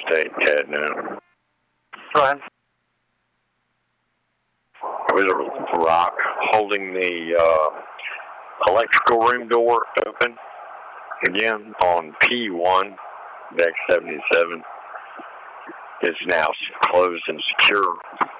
State, Ted now. Right. With a rock holding the electrical room door open. Again, on P1, deck 77. Is now closed and secure.